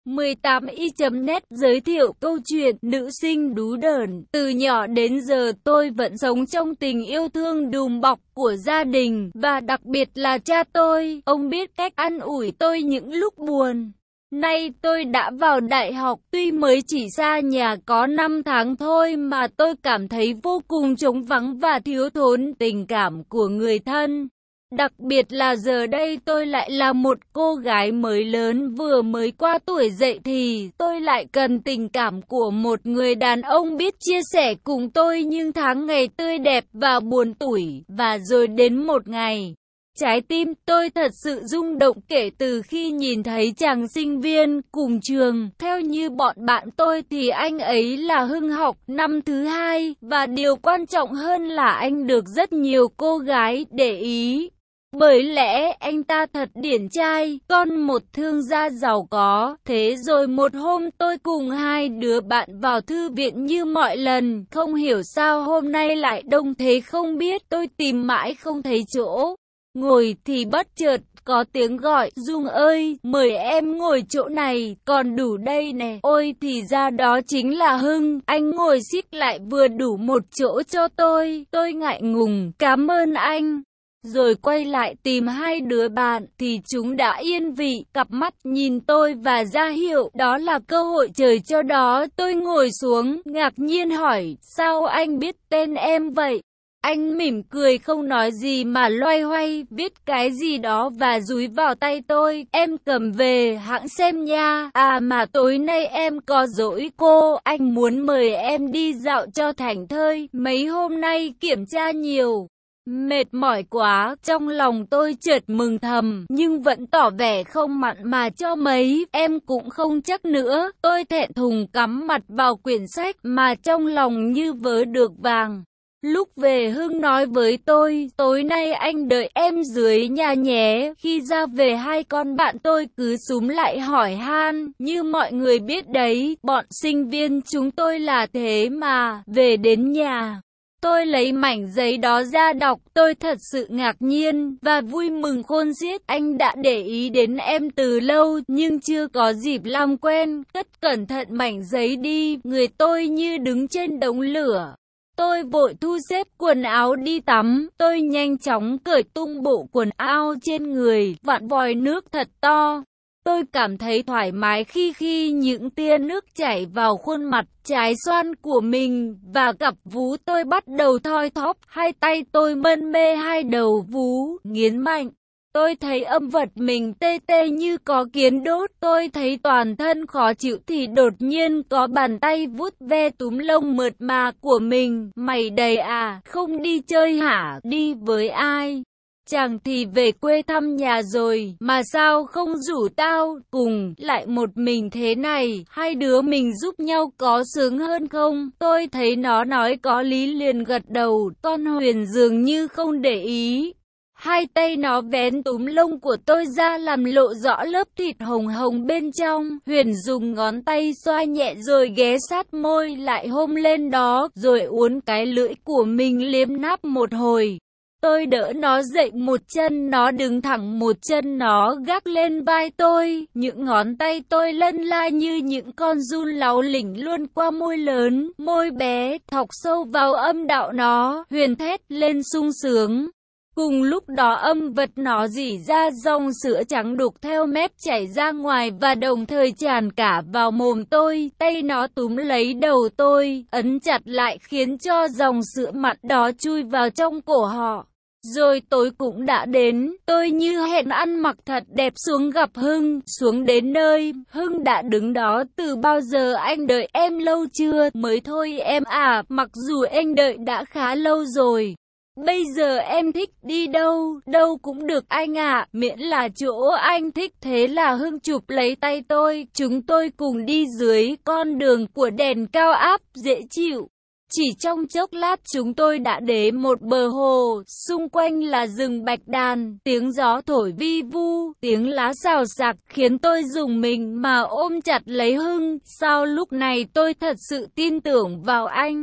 18i.net giới thiệu câu chuyện nữ sinh đú đờn. Từ nhỏ đến giờ tôi vẫn sống trong tình yêu thương đùm bọc của gia đình, và đặc biệt là cha tôi. Ông biết cách an ủi tôi những lúc buồn. Nay tôi đã vào đại học, tuy mới chỉ xa nhà có 5 tháng thôi mà tôi cảm thấy vô cùng trống vắng và thiếu thốn tình cảm của người thân. Đặc biệt là giờ đây tôi lại là một cô gái mới lớn vừa mới qua tuổi dậy thì tôi lại cần tình cảm của một người đàn ông biết chia sẻ cùng tôi những tháng ngày tươi đẹp và buồn tủi. Và rồi đến một ngày, trái tim tôi thật sự rung động kể từ khi nhìn thấy chàng sinh viên cùng trường. Theo như bọn bạn tôi thì anh ấy là Hưng học năm thứ 2, và điều quan trọng hơn là anh được rất nhiều cô gái để ý. Bởi lẽ anh ta thật điển trai, con một thương gia giàu có. Thế rồi một hôm tôi cùng hai đứa bạn vào thư viện như mọi lần. Không hiểu sao hôm nay lại đông thế không biết, tôi tìm mãi không thấy chỗ ngồi thì bất chợt có tiếng gọi: Dung ơi, mời em ngồi chỗ này, còn đủ đây nè. Ôi thì ra đó chính là Hưng, anh ngồi xích lại vừa đủ một chỗ cho tôi. Tôi ngại ngùng, cảm ơn anh. Rồi quay lại tìm hai đứa bạn thì chúng đã yên vị, cặp mắt nhìn tôi và ra hiệu đó là cơ hội trời cho đó. Tôi ngồi xuống, ngạc nhiên hỏi: sao anh biết tên em vậy? Anh mỉm cười không nói gì mà loay hoay viết cái gì đó và dúi vào tay tôi. Em cầm về hãng xem nha. À mà tối nay em có rỗi cô, anh muốn mời em đi dạo cho thảnh thơi. Mấy hôm nay kiểm tra nhiều, mệt mỏi quá. Trong lòng tôi chợt mừng thầm, nhưng vẫn tỏ vẻ không mặn mà cho mấy. Em cũng không chắc nữa. Tôi thẹn thùng cắm mặt vào quyển sách mà trong lòng như vớ được vàng. Lúc về Hưng nói với tôi: tối nay anh đợi em dưới nhà nhé. Khi ra về hai con bạn tôi cứ xúm lại hỏi han. Như mọi người biết đấy, bọn sinh viên chúng tôi là thế mà. Về đến nhà, tôi lấy mảnh giấy đó ra đọc. Tôi thật sự ngạc nhiên và vui mừng khôn xiết. Anh đã để ý đến em từ lâu nhưng chưa có dịp làm quen. Cất cẩn thận mảnh giấy đi. Người tôi như đứng trên đống lửa. Tôi vội thu xếp quần áo đi tắm. Tôi nhanh chóng cởi tung bộ quần áo trên người, vặn vòi nước thật to. Tôi cảm thấy thoải mái khi những tia nước chảy vào khuôn mặt trái xoan của mình và cặp vú tôi bắt đầu thoi thóp. Hai tay tôi mân mê hai đầu vú, nghiến mạnh. Tôi thấy âm vật mình tê tê như có kiến đốt. Tôi thấy toàn thân khó chịu thì đột nhiên có bàn tay vuốt ve túm lông mượt mà của mình. Mày đầy à, không đi chơi hả? Đi với ai? Chàng thì về quê thăm nhà rồi, mà sao không rủ tao cùng, lại một mình thế này? Hai đứa mình giúp nhau có sướng hơn không? Tôi thấy nó nói có lý liền gật đầu. Con Huyền dường như không để ý. Hai tay nó vén túm lông của tôi ra làm lộ rõ lớp thịt hồng hồng bên trong. Huyền dùng ngón tay xoa nhẹ rồi ghé sát môi lại hôn lên đó, rồi uốn cái lưỡi của mình liếm náp một hồi. Tôi đỡ nó dậy một chân, nó đứng thẳng một chân, nó gác lên vai tôi. Những ngón tay tôi lân la như những con giun láu lỉnh luôn qua môi lớn, môi bé, thọc sâu vào âm đạo nó. Huyền thét lên sung sướng. Cùng lúc đó âm vật nó rỉ ra dòng sữa trắng đục theo mép chảy ra ngoài và đồng thời tràn cả vào mồm tôi. Tay nó túm lấy đầu tôi, ấn chặt lại khiến cho dòng sữa mặn đó chui vào trong cổ họ. Rồi tối cũng đã đến, tôi như hẹn ăn mặc thật đẹp xuống gặp Hưng. Xuống đến nơi, Hưng đã đứng đó từ bao giờ. Anh đợi em lâu chưa? Mới thôi em à, mặc dù anh đợi đã khá lâu rồi. Bây giờ em thích đi đâu, đâu cũng được anh ạ, miễn là chỗ anh thích. Thế là Hưng chụp lấy tay tôi, chúng tôi cùng đi dưới con đường của đèn cao áp dễ chịu. Chỉ trong chốc lát chúng tôi đã đến một bờ hồ, xung quanh là rừng bạch đàn, tiếng gió thổi vi vu, tiếng lá xào xạc khiến tôi rùng mình mà ôm chặt lấy Hưng. Sau lúc này tôi thật sự tin tưởng vào anh.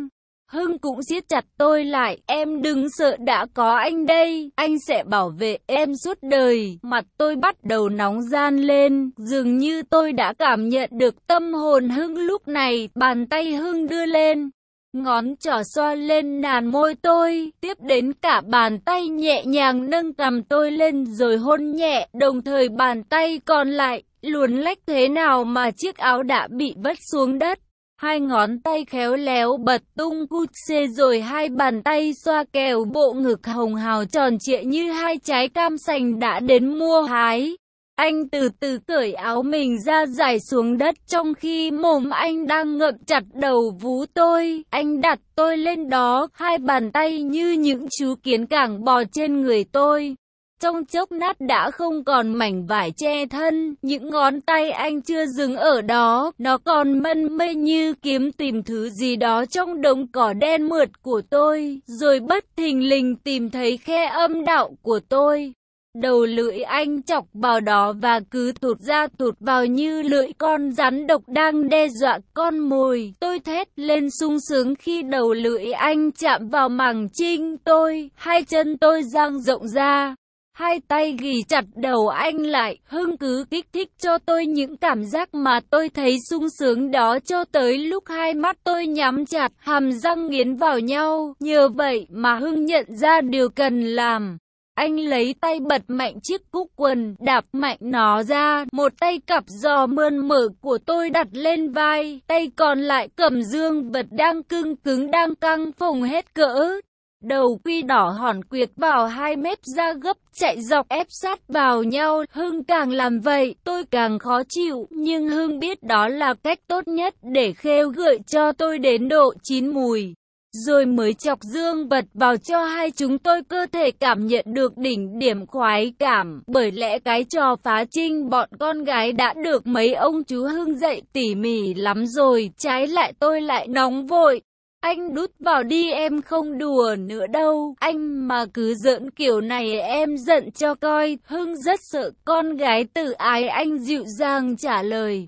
Hưng cũng siết chặt tôi lại, em đừng sợ, đã có anh đây, anh sẽ bảo vệ em suốt đời. Mặt tôi bắt đầu nóng ran lên, dường như tôi đã cảm nhận được tâm hồn Hưng lúc này. Bàn tay Hưng đưa lên, ngón trỏ xoa lên nàn môi tôi, tiếp đến cả bàn tay nhẹ nhàng nâng cằm tôi lên rồi hôn nhẹ, đồng thời bàn tay còn lại luồn lách thế nào mà chiếc áo đã bị vất xuống đất. Hai ngón tay khéo léo bật tung Gucci rồi hai bàn tay xoa kèo bộ ngực hồng hào tròn trịa như hai trái cam sành đã đến mua hái. Anh từ từ cởi áo mình ra rải xuống đất trong khi mồm anh đang ngậm chặt đầu vú tôi. Anh đặt tôi lên đó, hai bàn tay như những chú kiến cảng bò trên người tôi. Trong chốc lát đã không còn mảnh vải che thân, những ngón tay anh chưa dừng ở đó, nó còn mân mê như kiếm tìm thứ gì đó trong đống cỏ đen mượt của tôi, rồi bất thình lình tìm thấy khe âm đạo của tôi. Đầu lưỡi anh chọc vào đó và cứ thụt ra thụt vào như lưỡi con rắn độc đang đe dọa con mồi. Tôi thét lên sung sướng khi đầu lưỡi anh chạm vào màng trinh tôi, hai chân tôi dang rộng ra. Hai tay ghì chặt đầu anh lại, Hưng cứ kích thích cho tôi những cảm giác mà tôi thấy sung sướng đó cho tới lúc hai mắt tôi nhắm chặt, hàm răng nghiến vào nhau. Nhờ vậy mà Hưng nhận ra điều cần làm. Anh lấy tay bật mạnh chiếc cúc quần, đạp mạnh nó ra, một tay cặp giò mơn mởn của tôi đặt lên vai, tay còn lại cầm dương vật đang cưng cứng đang căng phồng hết cỡ. Đầu quy đỏ hòn quyệt vào hai mép da gấp chạy dọc ép sát vào nhau. Hưng càng làm vậy, tôi càng khó chịu, nhưng Hưng biết đó là cách tốt nhất để khêu gợi cho tôi đến độ chín mùi. Rồi mới chọc dương vật vào cho hai chúng tôi cơ thể cảm nhận được đỉnh điểm khoái cảm. Bởi lẽ cái trò phá trinh bọn con gái đã được mấy ông chú Hưng dạy tỉ mỉ lắm rồi, trái lại tôi lại nóng vội. Anh đút vào đi, em không đùa nữa đâu, anh mà cứ giỡn kiểu này em giận cho coi. Hưng rất sợ con gái tự ái, anh dịu dàng trả lời.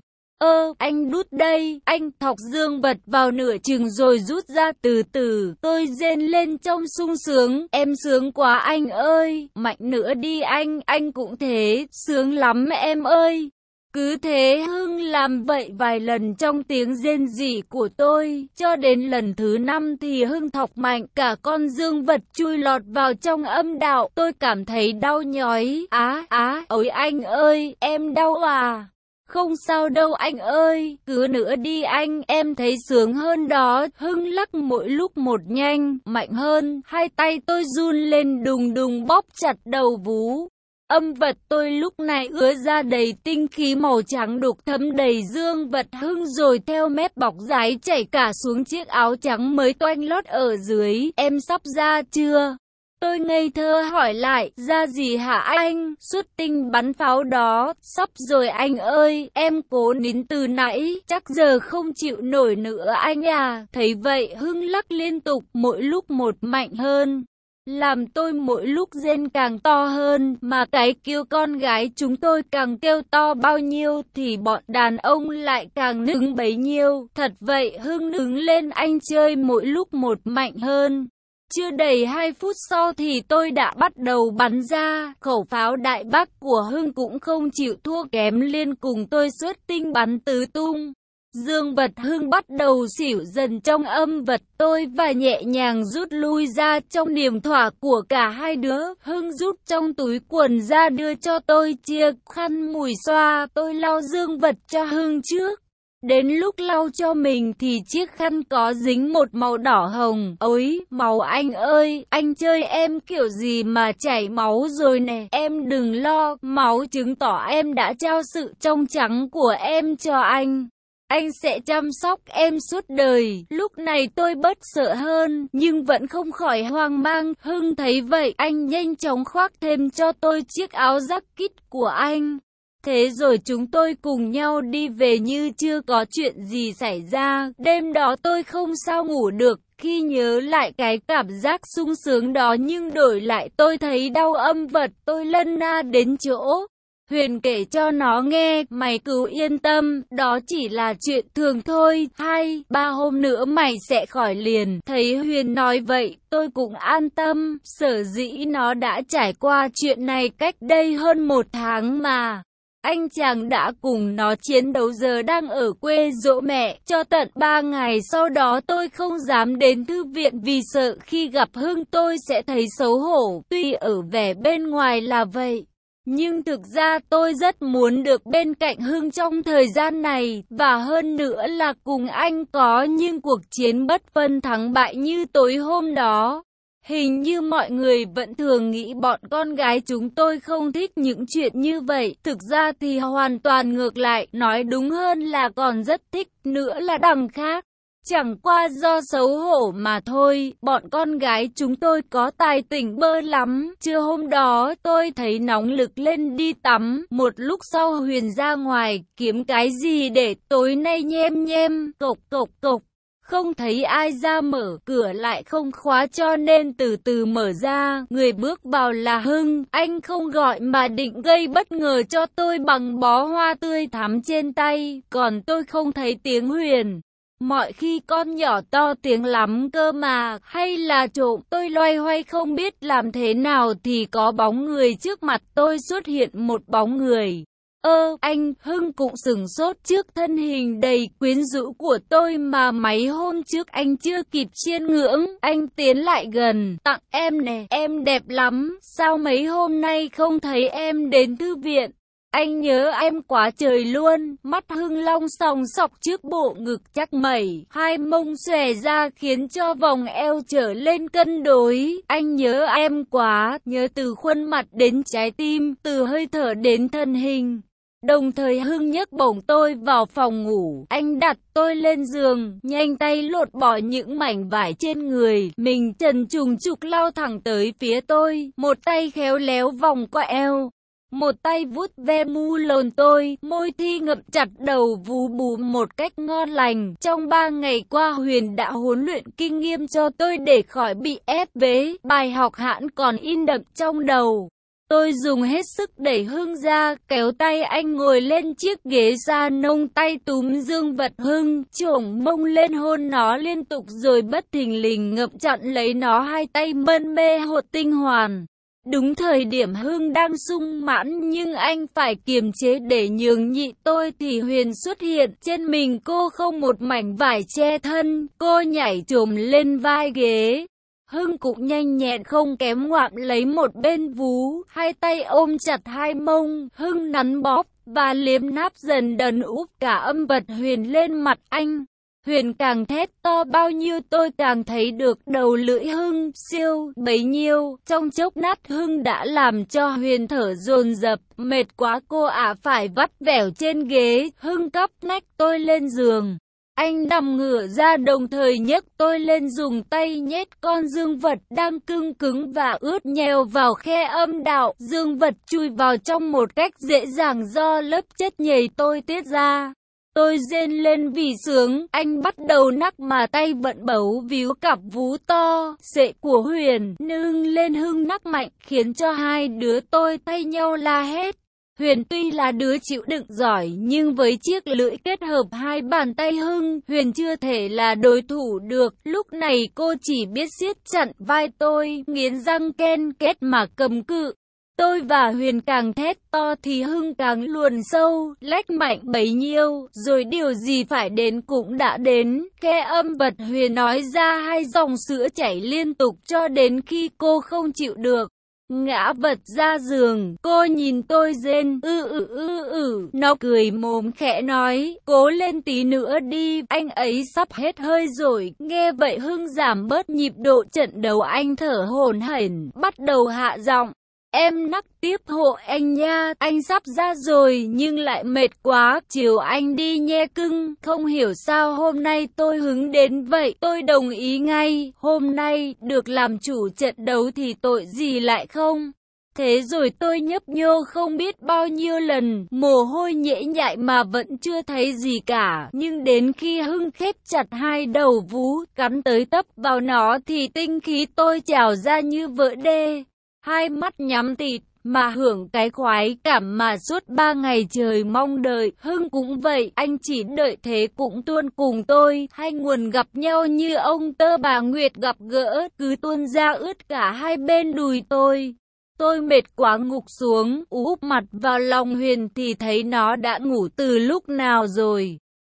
Anh đút đây, anh thọc dương vật vào nửa chừng rồi rút ra từ từ. Tôi rên lên trong sung sướng, em sướng quá anh ơi, mạnh nữa đi anh cũng thế, sướng lắm em ơi. Cứ thế Hưng làm vậy vài lần trong tiếng rên rỉ của tôi, cho đến lần thứ 5 thì Hưng thọc mạnh, cả con dương vật chui lọt vào trong âm đạo. Tôi cảm thấy đau nhói, ôi anh ơi, em đau à? Không sao đâu anh ơi, cứ nữa đi anh, em thấy sướng hơn đó. Hưng lắc mỗi lúc một nhanh, mạnh hơn, hai tay tôi run lên đùng đùng bóp chặt đầu vú. Âm vật tôi lúc này ứa ra đầy tinh khí màu trắng đục thấm đầy dương vật Hưng rồi theo mép bọc dái chảy cả xuống chiếc áo trắng mới toanh lót ở dưới. Em sắp ra chưa? Tôi ngây thơ hỏi lại, ra gì hả anh? Xuất tinh bắn pháo đó, sắp rồi anh ơi, em cố nín từ nãy, chắc giờ không chịu nổi nữa anh à. Thấy vậy Hưng lắc liên tục, mỗi lúc một mạnh hơn, làm tôi mỗi lúc rên càng to hơn, mà cái kêu con gái chúng tôi càng kêu to bao nhiêu thì bọn đàn ông lại càng nức bấy nhiêu. Thật vậy Hưng đứng lên anh chơi mỗi lúc một mạnh hơn. Chưa đầy 2 phút sau thì tôi đã bắt đầu bắn ra, khẩu pháo đại bác của Hưng cũng không chịu thua kém, liên cùng tôi xuất tinh bắn tứ tung. Dương vật Hưng bắt đầu xỉu dần trong âm vật tôi và nhẹ nhàng rút lui ra trong niềm thỏa của cả hai đứa. Hưng rút trong túi quần ra đưa cho tôi chia khăn mùi xoa, tôi lau dương vật cho Hưng trước. Đến lúc lau cho mình thì chiếc khăn có dính một màu đỏ hồng. Ôi, máu anh ơi, anh chơi em kiểu gì mà chảy máu rồi nè. Em đừng lo, máu chứng tỏ em đã trao sự trong trắng của em cho anh. Anh sẽ chăm sóc em suốt đời. Lúc này tôi bớt sợ hơn, nhưng vẫn không khỏi hoang mang. Hưng thấy vậy, anh nhanh chóng khoác thêm cho tôi chiếc áo jacket của anh. Thế rồi chúng tôi cùng nhau đi về như chưa có chuyện gì xảy ra. Đêm đó tôi không sao ngủ được khi nhớ lại cái cảm giác sung sướng đó, nhưng đổi lại tôi thấy đau âm vật. Tôi lân na đến chỗ Huyền kể cho nó nghe, mày cứ yên tâm, đó chỉ là chuyện thường thôi, 2-3 hôm nữa mày sẽ khỏi liền. Thấy Huyền nói vậy, tôi cũng an tâm, sở dĩ nó đã trải qua chuyện này cách đây hơn 1 tháng mà. Anh chàng đã cùng nó chiến đấu giờ đang ở quê dỗ mẹ, cho tận 3 ngày sau đó tôi không dám đến thư viện vì sợ khi gặp Hưng tôi sẽ thấy xấu hổ, tuy ở vẻ bên ngoài là vậy. Nhưng thực ra tôi rất muốn được bên cạnh Hưng trong thời gian này, và hơn nữa là cùng anh có những cuộc chiến bất phân thắng bại như tối hôm đó. Hình như mọi người vẫn thường nghĩ bọn con gái chúng tôi không thích những chuyện như vậy, thực ra thì hoàn toàn ngược lại, nói đúng hơn là còn rất thích, nữa là đằng khác. Chẳng qua do xấu hổ mà thôi, bọn con gái chúng tôi có tài tỉnh bơ lắm. Trưa hôm đó tôi thấy nóng lực lên đi tắm, một lúc sau Huyền ra ngoài kiếm cái gì để tối nay nhem nhem, cộc cộc cộc. Không thấy ai ra, mở cửa lại không khóa cho nên từ từ mở ra, người bước vào là Hưng. Anh không gọi mà định gây bất ngờ cho tôi bằng bó hoa tươi thắm trên tay, còn tôi không thấy tiếng Huyền. Mọi khi con nhỏ to tiếng lắm cơ mà, hay là trộm, tôi loay hoay không biết làm thế nào thì có bóng người trước mặt tôi xuất hiện, một bóng người. Anh, Hưng cũng sửng sốt trước thân hình đầy quyến rũ của tôi mà mấy hôm trước anh chưa kịp chiêm ngưỡng. Anh tiến lại gần, tặng em nè, em đẹp lắm, sao mấy hôm nay không thấy em đến thư viện? Anh nhớ em quá trời luôn. Mắt Hưng long sòng sọc trước bộ ngực chắc mẩy, hai mông xòe ra khiến cho vòng eo trở lên cân đối. Anh nhớ em quá, nhớ từ khuôn mặt đến trái tim, từ hơi thở đến thân hình. Đồng thời Hưng nhấc bổng tôi vào phòng ngủ, anh đặt tôi lên giường, nhanh tay lột bỏ những mảnh vải trên người, mình trần trùng trục lao thẳng tới phía tôi, một tay khéo léo vòng qua eo, một tay vuốt ve mu lồn tôi, môi thi ngậm chặt đầu vú bú một cách ngon lành. Trong 3 ngày qua Huyền đã huấn luyện kinh nghiệm cho tôi để khỏi bị ép vế, bài học hãn còn in đậm trong đầu. Tôi dùng hết sức đẩy Hưng ra, kéo tay anh ngồi lên chiếc ghế da nông, tay túm dương vật Hưng, chổng mông lên hôn nó liên tục rồi bất thình lình ngậm chặn lấy nó, hai tay mân mê hột tinh hoàn. Đúng thời điểm Hưng đang sung mãn nhưng anh phải kiềm chế để nhường nhịn tôi thì Huyền xuất hiện, trên mình cô không một mảnh vải che thân, cô nhảy chồm lên vai ghế. Hưng cũng nhanh nhẹn không kém ngoạm lấy một bên vú, hai tay ôm chặt hai mông, Hưng nắn bóp và liếm náp dần đần úp cả âm vật Huyền lên mặt anh. Huyền càng thét to bao nhiêu tôi càng thấy được đầu lưỡi Hưng siêu bấy nhiêu. Trong chốc lát Hưng đã làm cho Huyền thở dồn dập, mệt quá cô phải vắt vẻo trên ghế. Hưng cắp nách tôi lên giường. Anh nằm ngửa ra đồng thời nhấc tôi lên, dùng tay nhét con dương vật đang cứng cứng và ướt nhèo vào khe âm đạo. Dương vật chui vào trong một cách dễ dàng do lớp chất nhầy tôi tiết ra. Tôi rên lên vì sướng, anh bắt đầu nắc mà tay vẫn bấu víu cặp vú to, sệ của Huyền, nâng lên Hưng nắc mạnh, khiến cho hai đứa tôi thay nhau la hét. Huyền tuy là đứa chịu đựng giỏi nhưng với chiếc lưỡi kết hợp hai bàn tay Hưng, Huyền chưa thể là đối thủ được. Lúc này cô chỉ biết siết chặt vai tôi, nghiến răng ken kết mà cầm cự. Tôi và Huyền càng thét to thì Hưng càng luồn sâu, lách mạnh bấy nhiêu, rồi điều gì phải đến cũng đã đến. Khe âm vật Huyền nói ra hai dòng sữa chảy liên tục cho đến khi cô không chịu được, ngã vật ra giường. Cô nhìn tôi rên nó cười mồm khẽ nói, cố lên tí nữa đi, anh ấy sắp hết hơi rồi. Nghe vậy Hưng giảm bớt nhịp độ trận đấu, anh thở hổn hển, bắt đầu hạ giọng. Em nắc tiếp hộ anh nha, anh sắp ra rồi nhưng lại mệt quá, chiều anh đi nhe cưng. Không hiểu sao hôm nay tôi hứng đến vậy, tôi đồng ý ngay, hôm nay được làm chủ trận đấu thì tội gì lại không. Thế rồi tôi nhấp nhô không biết bao nhiêu lần, mồ hôi nhễ nhại mà vẫn chưa thấy gì cả. Nhưng đến khi Hưng khép chặt hai đầu vú, cắn tới tấp vào nó thì tinh khí tôi trào ra như vỡ đê. Hai mắt nhắm tịt, mà hưởng cái khoái cảm mà suốt 3 ngày trời mong đợi. Hưng cũng vậy, anh chỉ đợi thế cũng tuôn cùng tôi, hai nguồn gặp nhau như ông tơ bà Nguyệt gặp gỡ, cứ tuôn ra ướt cả hai bên đùi tôi. Tôi mệt quá ngục xuống, úp mặt vào lòng Huyền thì thấy nó đã ngủ từ lúc nào rồi.